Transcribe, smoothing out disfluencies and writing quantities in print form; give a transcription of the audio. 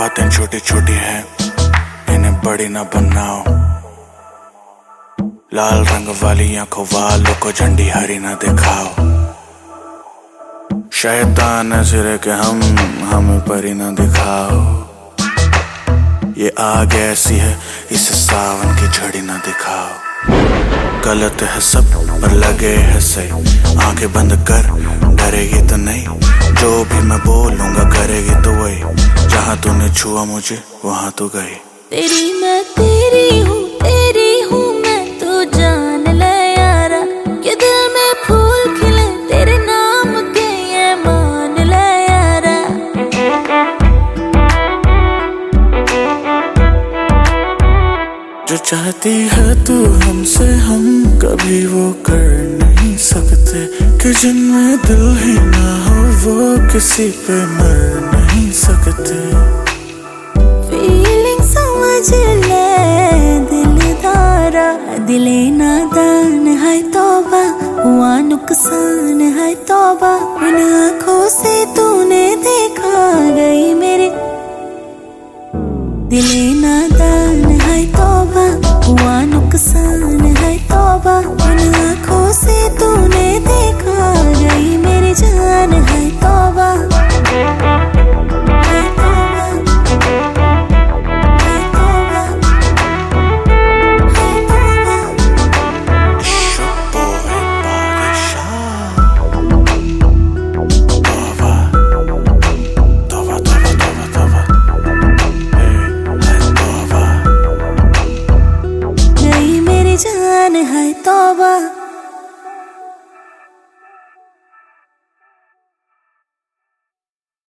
बातें छोटी छोटी हैं, इन्हें बड़ी ना बनाओ। लाल रंग वाली आंखों वालों को झंडी हरी ना दिखाओ। शैतान सिरे के हमें परी ना दिखाओ। ये आग ऐसी है, इसे सावन की झड़ी ना दिखाओ। गलत है सब पर लगे है सही, आंखें बंद कर डरेगी तो नहीं। जो भी मैं बोलूंगा करेगी तो वही, जहां तूने छुआ मुझे वहां तू गई। तेरी मैं तेरी हूँ मैं, तू जान ले यारा। ये दिल में फूल खिले तेरे नाम के, ये मान ले यारा। जो चाहती है तू हमसे, हम कभी वो कर नहीं सकते। कि जिनमें दिल ही ना हो वो किसी पे मर नहीं सकते। फीलिंग समझ ले दिलदारा, दिले नादान है तौबा, हुआ नुकसान है तौबा। उन आँखों से तूने देखा गई मेरे, दिले नादान है तौबा, हुआ नुकसान है तौबा। उन आँखों से तू